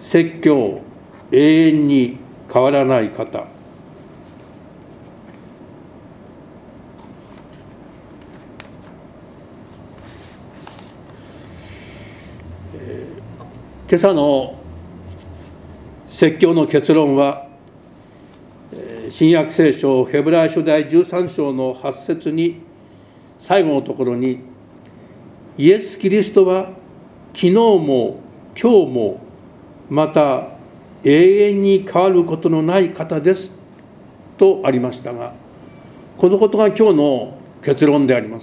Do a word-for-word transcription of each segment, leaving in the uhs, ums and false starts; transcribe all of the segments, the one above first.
説教、永遠に変わらない方。今朝の説教の結論は、新約聖書ヘブライ書第じゅうさん章のはち節に、最後のところに、イエス・キリストは昨日も今日もまた永遠に変わることのない方ですとありましたが、このことが今日の結論であります。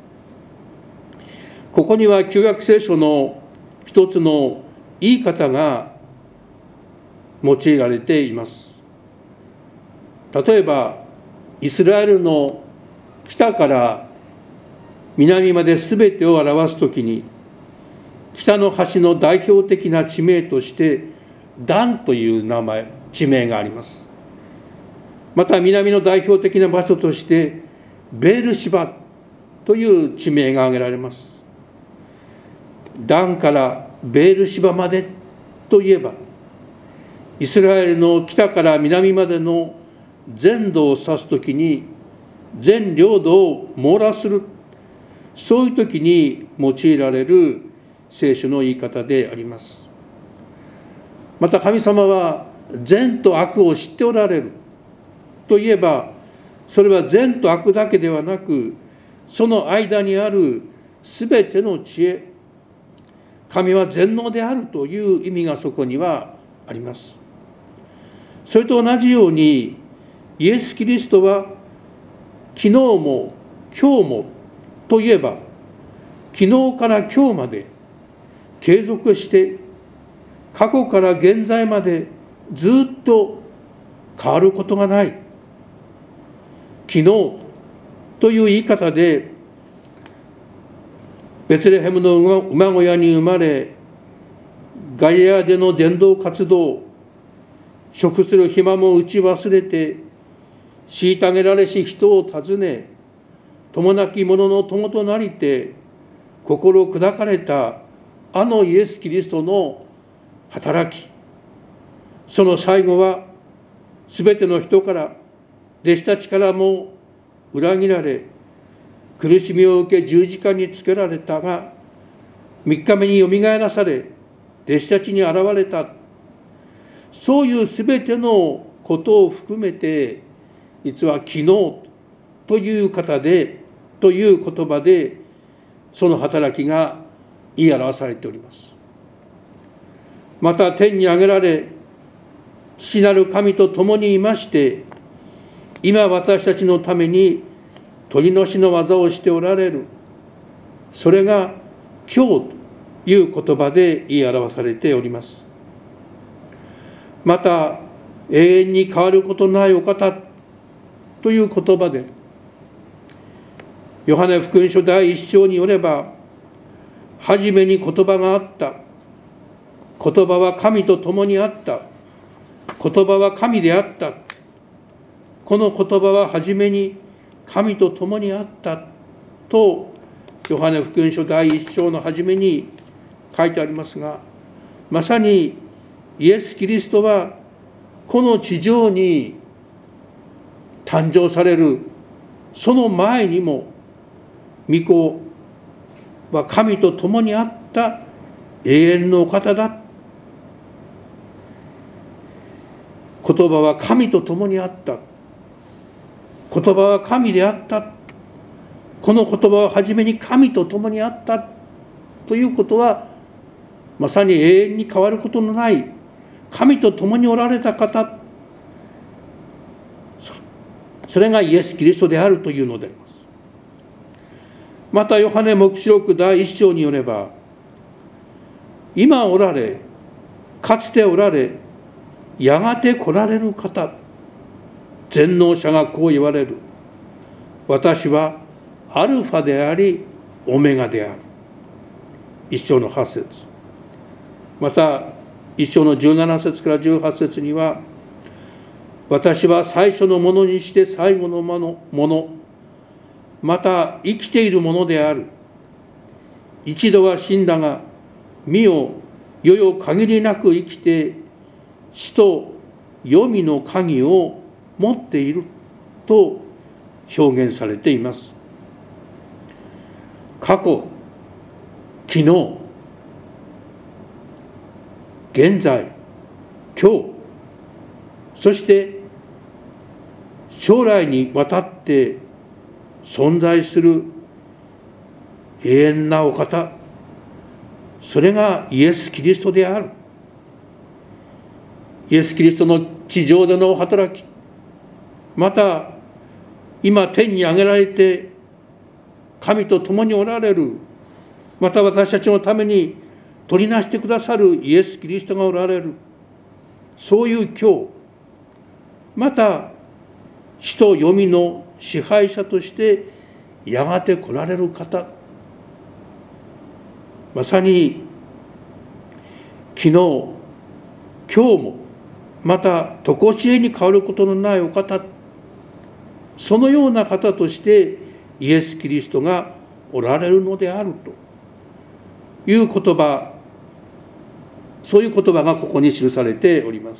ここには旧約聖書の一つの言い方が用いられています。例えば、イスラエルの北から南まで全てを表すときに、北の端の代表的な地名としてダンという名前、地名があります。また南の代表的な場所としてベールシバという地名が挙げられます。ダンからベールシバまでといえば、イスラエルの北から南までの全土を指すときに、全領土を網羅する、そういうときに用いられる聖書の言い方であります。また神様は善と悪を知っておられるといえば、それは善と悪だけではなく、その間にあるすべての知恵、神は全能であるという意味がそこにはあります。それと同じように、イエス・キリストは昨日も今日もといえば、昨日から今日まで継続して過去から現在までずっと変わることがない。昨日という言い方で、ベツレヘムの馬小屋に生まれ、ガリラヤでの伝道活動、食する暇も打ち忘れて、虐げられし人を訪ね、友なき者の友となりて、心砕かれたあのイエス・キリストの働き、その最後は、すべての人から、弟子たちからも裏切られ、苦しみを受け十字架につけられたが、三日目によみがえらされ、弟子たちに現れた。そういうすべてのことを含めて、実は昨日という方で、という言葉で、その働きが言い表されております。また天に上げられ、父なる神と共にいまして、今私たちのために取りのしの技をしておられる。それが今日という言葉で言い表されております。また永遠に変わることないお方という言葉で、ヨハネ福音書第一章によれば、はじめに言葉があった。言葉は神と共にあった。言葉は神であった。この言葉ははじめに神と共にあったと、ヨハネ福音書第一章のはじめに書いてありますが、まさにイエス・キリストはこの地上に誕生されるその前にも、御子は神と共にあった永遠のお方だ。言葉は神と共にあった。言葉は神であった。この言葉ははじめに神と共にあったということは、まさに永遠に変わることのない神と共におられた方、それがイエス・キリストであるというのであります。またヨハネ黙示録第一章によれば、今おられ、かつておられ、やがて来られる方、全能者がこう言われる。私はアルファでありオメガである。一章の八節。また一章の十七節から十八節には、私は最初のものにして最後のもの、また生きているものである。一度は死んだが、見よ、 世々限りなく生きて死と黄泉の鍵を持っていると表現されています。過去、昨日、現在、今日、そして将来にわたって存在する永遠なお方、それがイエス・キリストである。イエス・キリストの地上での働き、また今天に上げられて神と共におられる、また私たちのために取りなしてくださるイエス・キリストがおられる、そういう今日、また死と黄泉の支配者としてやがて来られる方、まさに昨日今日もまた常しえに変わることのないお方、そのような方としてイエス・キリストがおられるのであるという言葉、そういう言葉がここに記されております。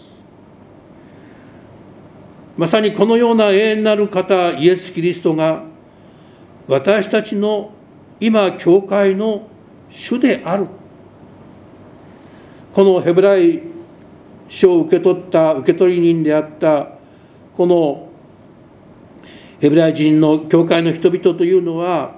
まさにこのような永遠なる方イエス・キリストが私たちの今教会の主である。このヘブライ書を受け取った受け取り人であったこのヘブライ人の教会の人々というのは、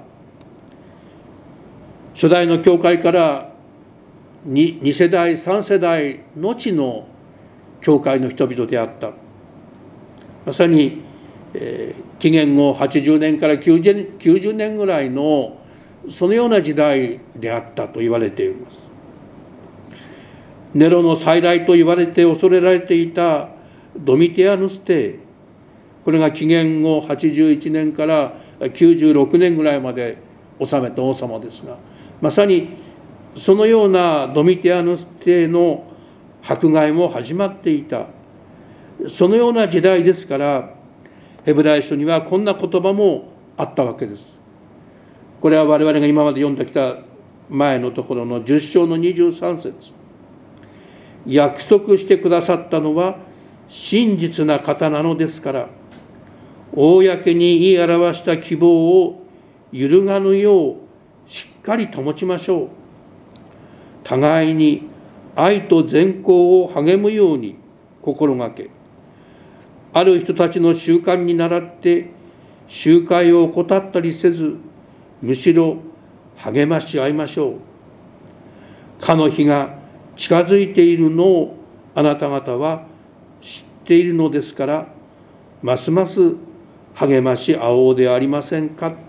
初代の教会から 2, 2世代さん世代後の教会の人々であった。まさに、えー、紀元後はちじゅうねんからきゅうじゅうねんぐらいのそのような時代であったと言われています。ネロの再来と言われて恐れられていたドミティアヌス帝、これが紀元後はちじゅういちねんからきゅうじゅうろくねんぐらいまで治めた王様ですが、まさにそのようなドミティアヌス帝の迫害も始まっていた、そのような時代ですから、ヘブライ書にはこんな言葉もあったわけです。これは我々が今まで読んできた前のところのじゅっ章のにじゅうさん節。約束してくださったのは真実な方なのですから、公に言い表した希望を揺るがぬようしっかり保ちましょう。互いに愛と善行を励むように心がけ、ある人たちの習慣に倣って集会を怠ったりせず、むしろ励まし合いましょう。かの日が近づいているのをあなた方は知っているのですから、ますます励まし合おうではありませんか。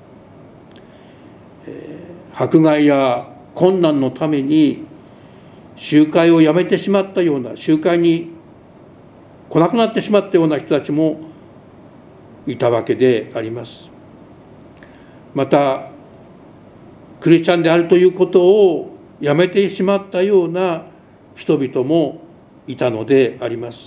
えー、迫害や困難のために集会をやめてしまったような、集会に来なくなってしまったような人たちもいたわけであります。またクリスチャンであるということをやめてしまったような人々もいたのであります。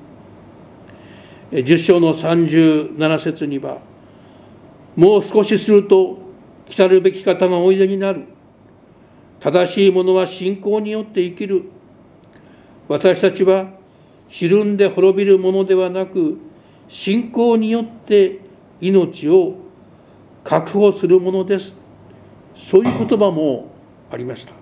じゅっ章のさんじゅうなな節には、もう少しすると来たるべき方がおいでになる。正しい者は信仰によって生きる。私たちはひるんで滅びるものではなく、信仰によって命を確保するものです。そういう言葉もありました。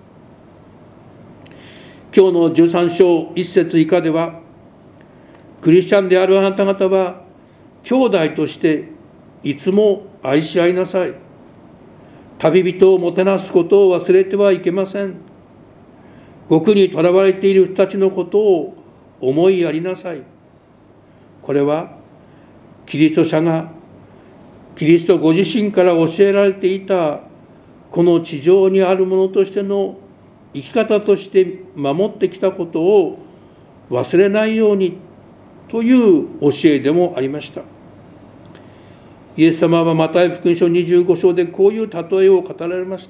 今日のじゅうさん章いち節以下では、クリスチャンであるあなた方は兄弟としていつも愛し合いなさい。旅人をもてなすことを忘れてはいけません。獄にとらわれている人たちのことを思いやりなさい。これはキリスト者がキリストご自身から教えられていたこの地上にあるものとしての生き方として守ってきたことを忘れないようにという教えでもありました。イエス様はマタイ福音書にじゅうご章でこういう例えを語られました。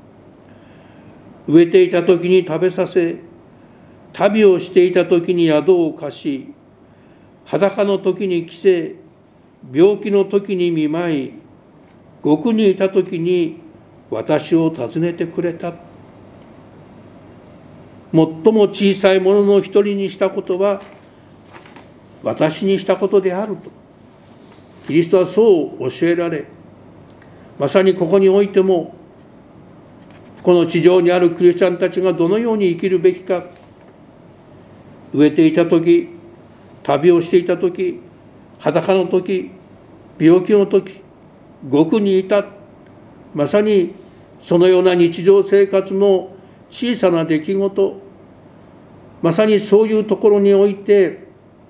飢えていた時に食べさせ、旅をしていた時に宿を貸し、裸の時に着せ、病気の時に見舞い、獄にいた時に私を訪ねてくれた。 最も小さいものの一人にしたことは私にしたことであるとキリストはそう教えられ、まさにここにおいてもこの地上にあるクリスチャンたちがどのように生きるべきか、飢えていた時、旅をしていた時、裸の時、病気の時、獄にいた、まさにそのような日常生活の小さな出来事、まさにそういうところにおいて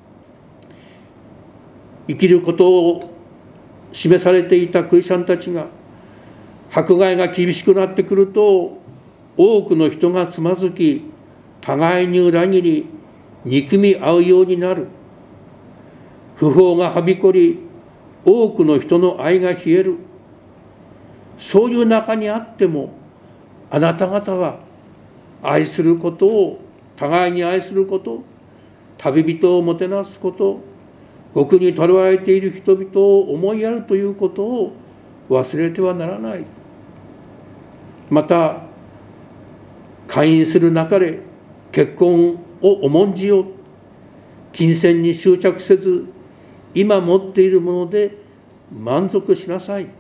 生きることを示されていたクリスチャンたちが、迫害が厳しくなってくると多くの人がつまずき、互いに裏切り憎み合うようになる。不法がはびこり、多くの人の愛が冷える。そういう中にあっても、あなた方は愛することを、互いに愛すること、旅人をもてなすこと、獄に捕らわれている人々を思いやるということを忘れてはならない。また、会員する中で結婚を重んじよう。金銭に執着せず、今持っているもので満足しなさい。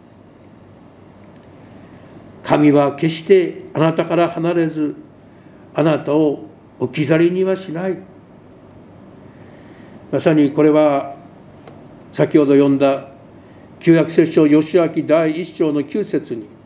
神は決してあなたから離れず、あなたを置き去りにはしない。まさにこれは先ほど読んだ旧約聖書ヨシュア記だいいっ章のきゅう節に、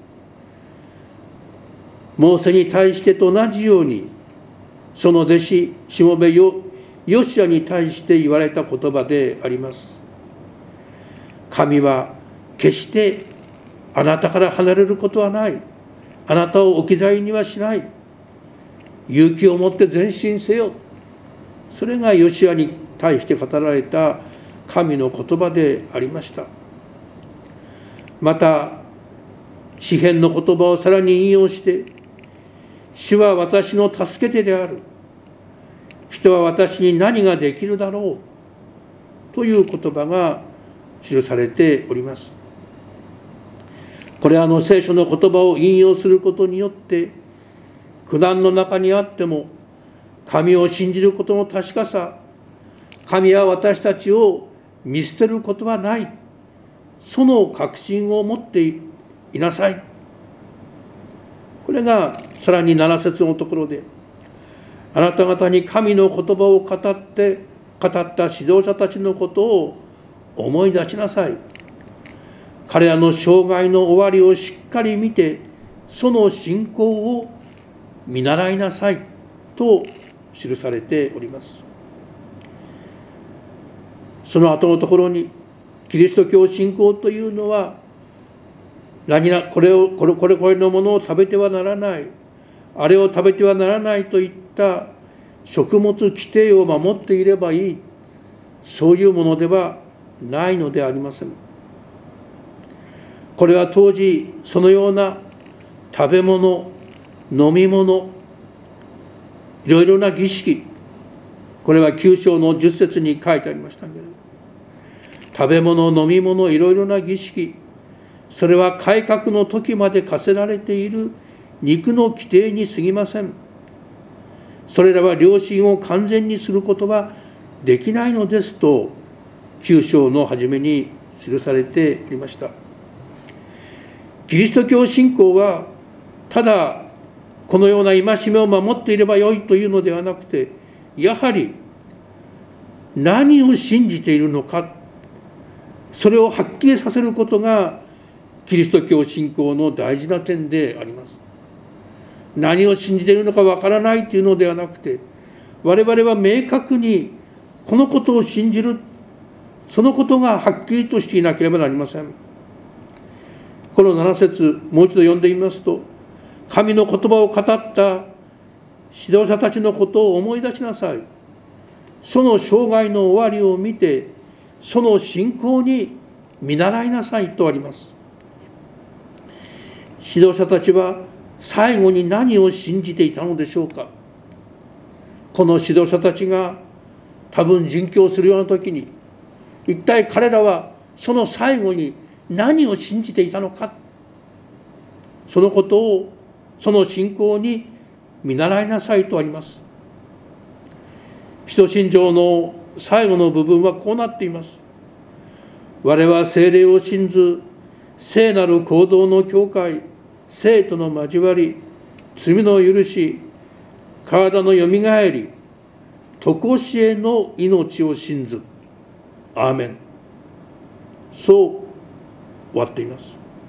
モーセに対してと同じように、その弟子しもべヨシュアに対して言われた言葉であります。神は決してあなたから離れることはない。あなたを置き去りにはしない。勇気を持って前進せよ。それがヨシュアに対して語られた神の言葉でありました。また詩編の言葉をさらに引用して、主は私の助け手である。人は私に何ができるだろうという言葉が記されております。これはあの聖書の言葉を引用することによって、苦難の中にあっても神を信じることの確かさ、神は私たちを見捨てることはない、その確信を持っていなさい。これがさらになな節のところで、あなた方に神の言葉を語って語った指導者たちのことを思い出しなさい。彼らの生涯の終わりをしっかり見て、その信仰を見習いなさいと記されております。その後のところに、キリスト教信仰というのは、何なこれをこれこれこれのものを食べてはならない、あれを食べてはならないといった食物規定を守っていればいい、そういうものではないのでありません。これは当時そのような食べ物、飲み物、いろいろな儀式、これはきゅう章のじゅっ節に書いてありましたけれど、食べ物、飲み物、いろいろな儀式、それは改革の時まで課せられている肉の規定に過ぎません。それらは良心を完全にすることはできないのですと、きゅう章の初めに記されておりました。キリスト教信仰はただこのような戒めを守っていればよいというのではなくて、やはり何を信じているのか、それをはっきりさせることがキリスト教信仰の大事な点であります。何を信じているのかわからないというのではなくて、我々は明確にこのことを信じる、そのことがはっきりとしていなければなりません。このなな節、もう一度読んでみますと、神の言葉を語った指導者たちのことを思い出しなさい。その生涯の終わりを見て、その信仰に見習いなさいとあります。指導者たちは最後に何を信じていたのでしょうか。この指導者たちが多分殉教するような時に、一体彼らはその最後に何を信じていたのか、そのことを、その信仰に見習いなさいとあります。使徒信条の最後の部分はこうなっています。我は聖霊を信ず、聖なる行動の教会、聖との交わり、罪の許し、体のよみがえり、常しえの命を信ず。アーメン。そう終わっています。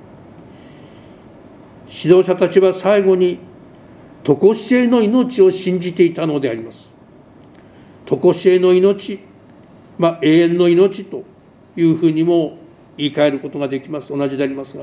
指導者たちは最後に常しえの命を信じていたのであります。常しえの命、まあ、永遠の命というふうにも言い換えることができます。同じでありますが、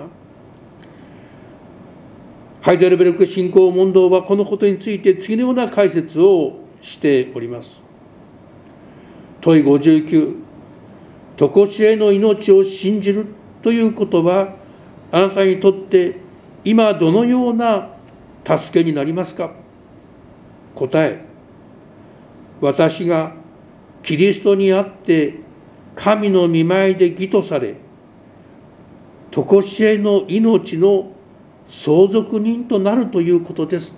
ハイデルベルク信仰問答はこのことについて次のような解説をしております。問いごじゅうきゅう、常しえの命を信じるということは、あなたにとって今どのような助けになりますか。答え、私がキリストにあって神の御前で義とされ、常しえの命の相続人となるということです。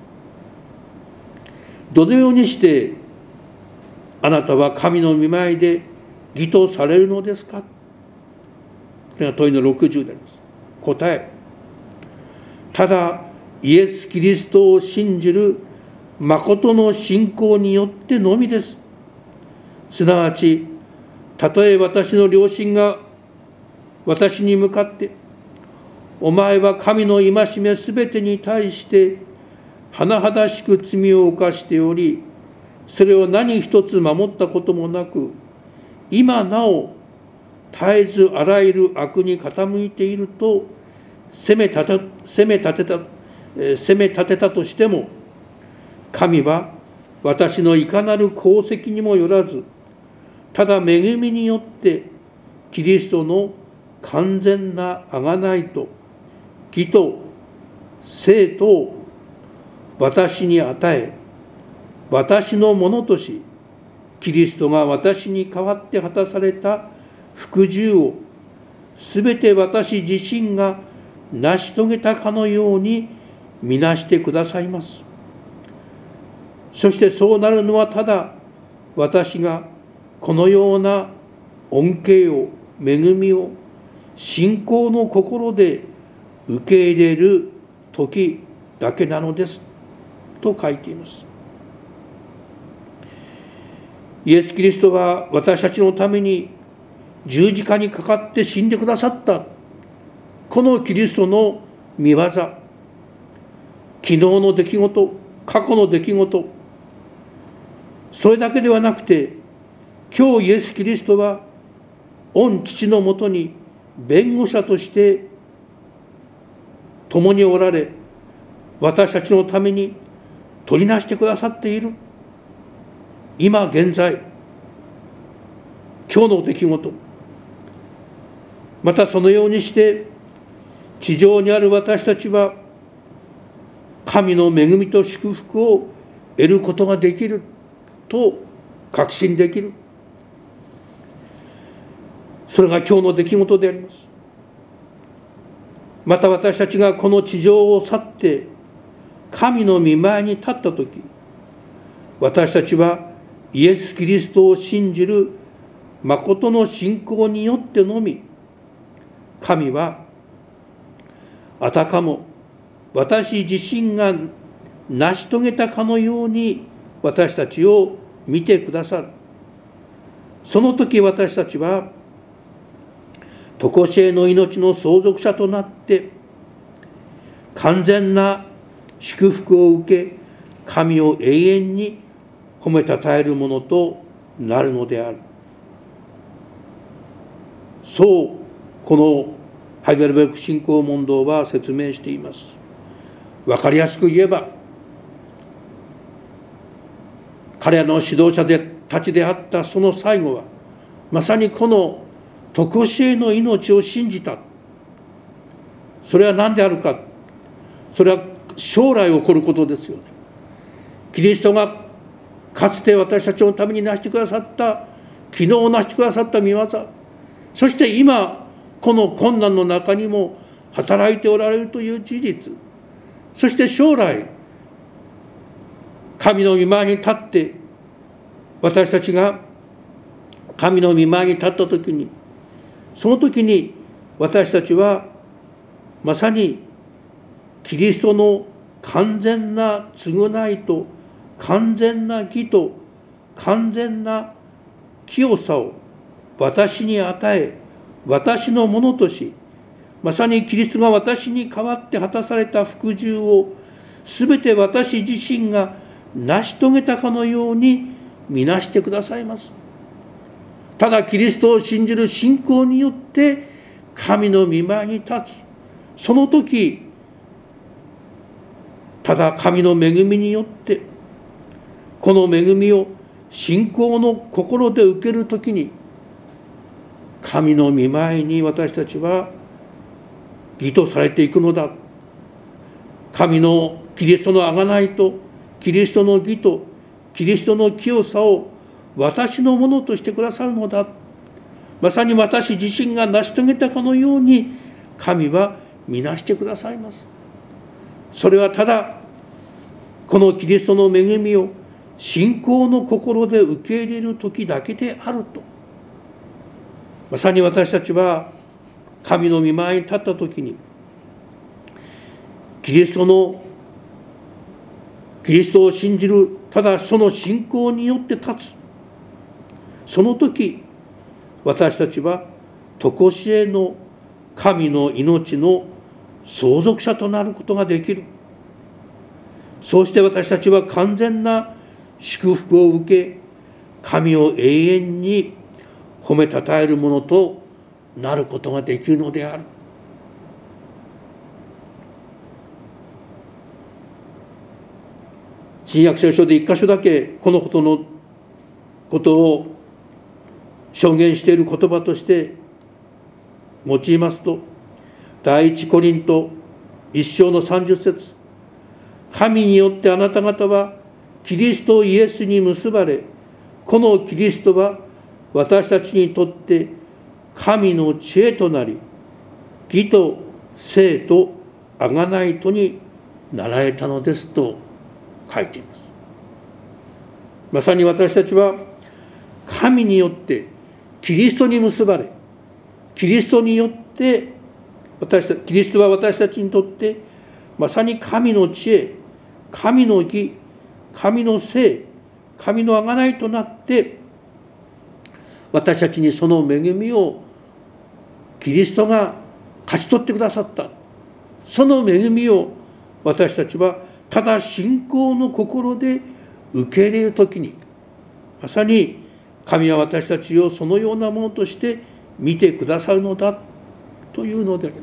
どのようにしてあなたは神の御前で義とされるのですか。これが問いのろくじゅうであります。答え、ただイエス・キリストを信じる誠の信仰によってのみです。すなわち、たとえ私の両親が私に向かって、お前は神の戒めすべてに対して甚だしく罪を犯しており、それを何一つ守ったこともなく、今なお絶えずあらゆる悪に傾いていると責め立て、責め立てた、責め立てたとしても、神は私のいかなる功績にもよらず、ただ恵みによってキリストの完全な贖いと義と聖とを私に与え、私のものとし、キリストが私に代わって果たされた服従をすべて私自身が成し遂げたかのように見なしてくださいます。そしてそうなるのはただ私がこのような恩恵を、恵みを信仰の心で受け入れる時だけなのですと書いています。イエス・キリストは私たちのために十字架にかかって死んでくださった。このキリストの御業、昨日の出来事、過去の出来事、それだけではなくて、今日イエス・キリストは御父のもとに弁護者として共におられ、私たちのために取りなしてくださっている。今現在、今日の出来事、またそのようにして地上にある私たちは神の恵みと祝福を得ることができると確信できる。それが今日の出来事であります。また私たちがこの地上を去って神の御前に立ったとき、私たちはイエス・キリストを信じる誠の信仰によってのみ、神はあたかも私自身が成し遂げたかのように私たちを見てくださる。その時私たちは常しえの命の相続者となって完全な祝福を受け、神を永遠に褒めたたえるものとなるのである。そうこのハイデルベルク信仰問答は説明しています。わかりやすく言えば、彼らの指導者でたちであったその最後は、まさにこの常しえの命を信じた。それは何であるか。それは将来起こることですよね。キリストがかつて私たちのために成してくださった、昨日成してくださった御業、そして今この困難の中にも働いておられるという事実、そして将来神の御前に立って、私たちが神の御前に立ったときに、その時に私たちはまさにキリストの完全な償いと完全な義と完全な清さを私に与え、私のものとし、まさにキリストが私に代わって果たされた服従をすべて私自身が成し遂げたかのように見なしてくださいます。ただキリストを信じる信仰によって神の御前に立つ。その時、ただ神の恵みによって、この恵みを信仰の心で受けるときに、神の御前に私たちは義とされていくのだ。神のキリストの贖いとキリストの義とキリストの清さを私のものとしてくださるのだ。まさに私自身が成し遂げたかのように神は見なしてくださいます。それはただこのキリストの恵みを信仰の心で受け入れる時だけであると。まさに私たちは神の御前に立った時に、キリストのキリストを信じる、ただその信仰によって立つ。その時、私たちは常しえの神の命の相続者となることができる。そうして私たちは完全な祝福を受け、神を永遠に褒めたたえるものとなることができるのである。新約聖書で一箇所だけこのことのことを証言している言葉として用いますと、第一コリント一章のさんじゅっ節、神によってあなた方はキリストイエスに結ばれ、このキリストは私たちにとって神の知恵となり、義と聖と贖いとになられたのですと書いています。まさに私たちは神によってキリストに結ばれ、キリストによって私たち、キリストは私たちにとってまさに神の知恵、神の義、神の聖、神の贖いとなって私たちにその恵みをキリストが勝ち取ってくださった。その恵みを私たちはただ信仰の心で受け入れるときに、まさに神は私たちをそのようなものとして見てくださるのだというのであります。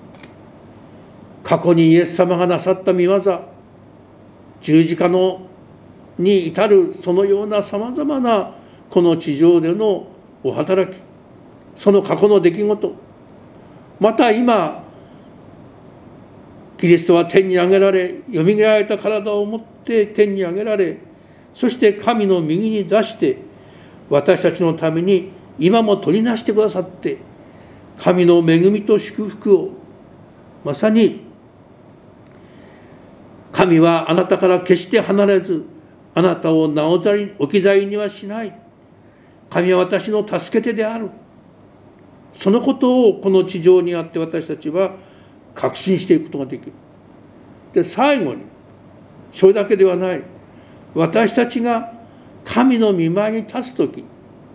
過去にイエス様がなさった御業、十字架のに至るそのようなさまざまなこの地上でのお働き、その過去の出来事、また今キリストは天に上げられ、よみがえられた体を持って天に上げられ、そして神の右に出して私たちのために今も取りなしてくださって、神の恵みと祝福をまさに神はあなたから決して離れず、あなたをなおざり置き去りにはしない。神は私の助け手である。そのことをこの地上にあって私たちは確信していくことができる。で、最後に、それだけではない。私たちが神の御前に立つとき、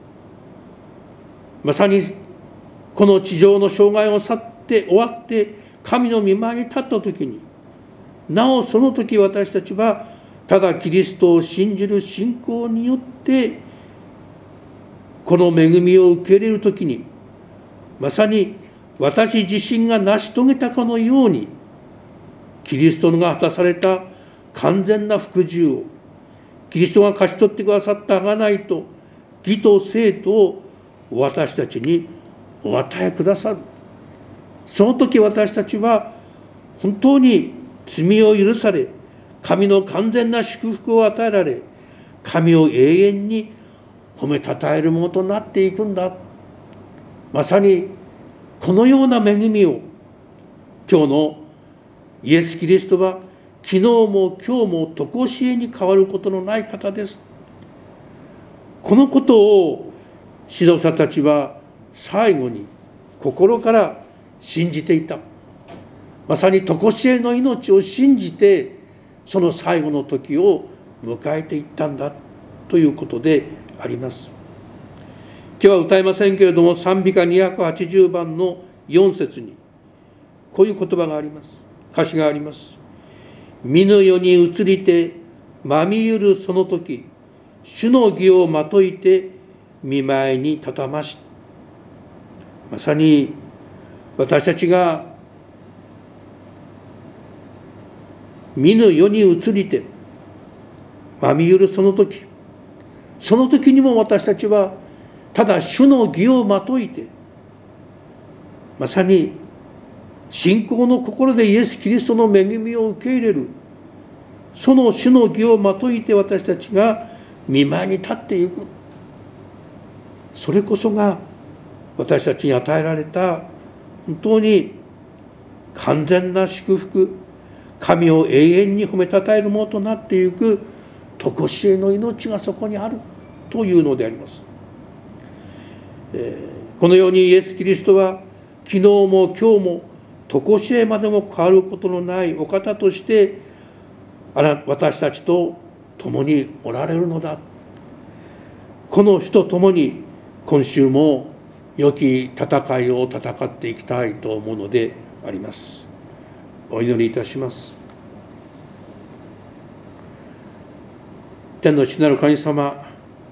まさにこの地上の障害を去って終わって神の御前に立ったときに、なおその時私たちはただキリストを信じる信仰によってこの恵みを受け入れるときに、まさに私自身が成し遂げたかのようにキリストが果たされた完全な服従を、キリストが勝ち取ってくださった贖いと義と聖とを私たちにお与えくださる。その時私たちは本当に罪を許され、神の完全な祝福を与えられ、神を永遠に褒めたたえるものとなっていくんだ。まさにこのような恵みを今日のイエス・キリストは昨日も今日も常しえに変わることのない方です。このことを指導者たちは最後に心から信じていた。まさに常しえの命を信じて、その最後の時を迎えていったんだということであります。今日は歌いませんけれども、賛美歌にひゃくはちじゅうばんのよん節にこういう言葉があります。歌詞があります。見ぬ世に移りてまみゆるその時、主の義をまといて見舞いにたたまし。まさに私たちが見ぬ世に移りてまみゆるその時、その時にも私たちはただ主の義をまといて、まさに信仰の心でイエス・キリストの恵みを受け入れる、その主の義をまといて私たちが御前に立っていく。それこそが私たちに与えられた本当に完全な祝福、神を永遠に褒めたたえるものとなっていく常しえの命がそこにあるというのであります。えー、このようにイエス・キリストは昨日も今日も常しえまでも変わることのないお方として私たちと共におられるのだ。この主と共に今週も良き戦いを戦っていきたいと思うのであります。お祈りいたします。天の父なる神様、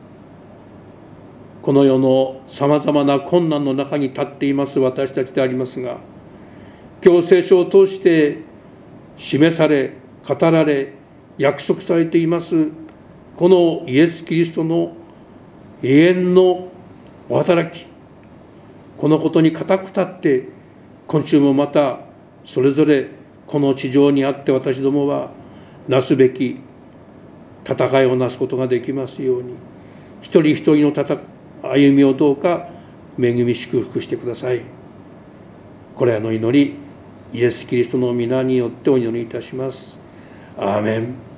この世のさまざまな困難の中に立っています私たちでありますが、今日聖書を通して示され語られ約束されていますこのイエス・キリストの永遠のお働き、このことに固く立って今週もまたそれぞれこの地上にあって私どもはなすべき戦いをなすことができますように、一人一人の戦歩みをどうか恵み祝福してください。これらの祈りイエス・キリストの皆によってお祈りいたします。アーメン。